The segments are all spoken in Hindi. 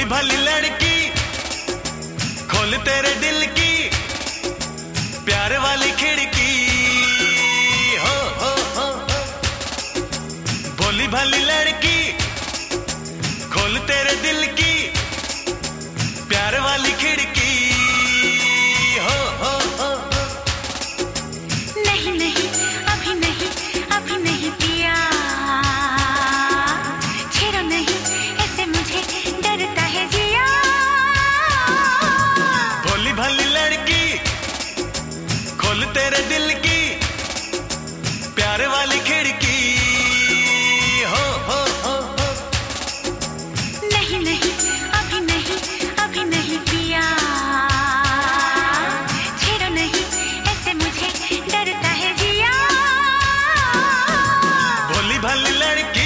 भली लड़की खोल तेरे दिल की प्यार वाली खिड़की हो। भोली भली लड़की खोल तेरे दिल की प्यार वाली खिड़की हो। नहीं नहीं अभी नहीं पिया, छेड़ो नहीं ऐसे मुझे डरता है जिया। भोली भली लड़की खोल तेरे दिल की प्यार वाली खिड़की हो। नहीं अभी नहीं पिया, छेड़ो नहीं ऐसे मुझे डरता है जिया। भोली भली लड़की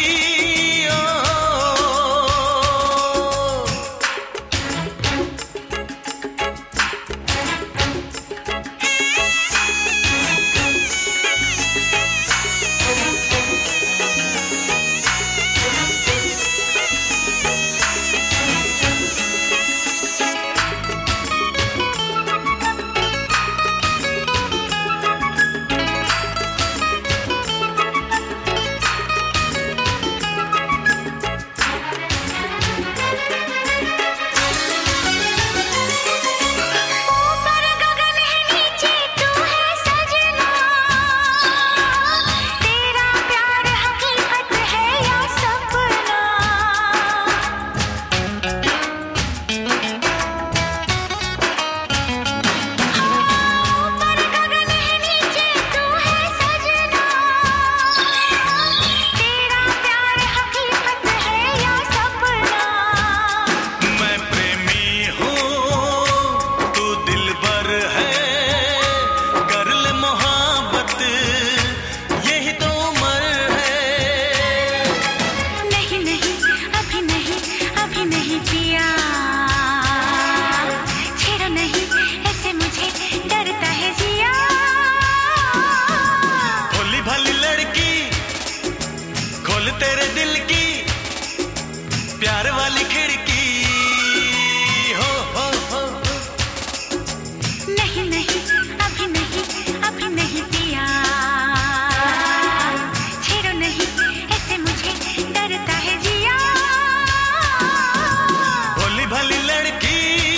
तेरे दिल की प्यार वाली खिड़की हो। नहीं अभी नहीं पिया, छेड़ो नहीं ऐसे मुझे डरता है जिया। भोली भली लड़की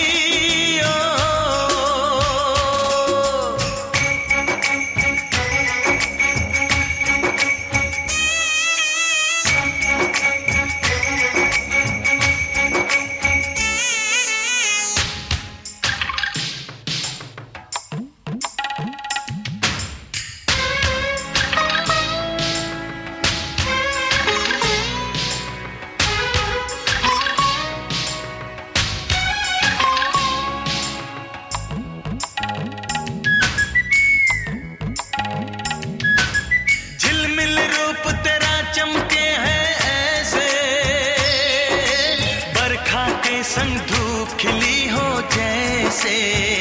संग धूप खिली हो जैसे।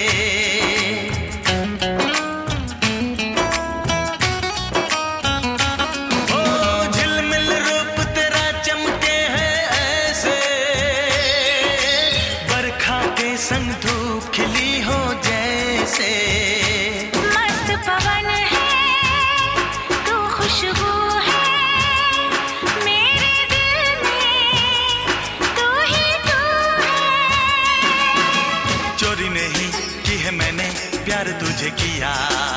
ओ झिलमिल रूप तेरा चमके है ऐसे, बरखा के संग धूप खिली हो जैसे। मस्त पवन है तू, खुशबू है मेरे दिल में, तू ही चोरी नहीं की है मैंने प्यार तुझे किया।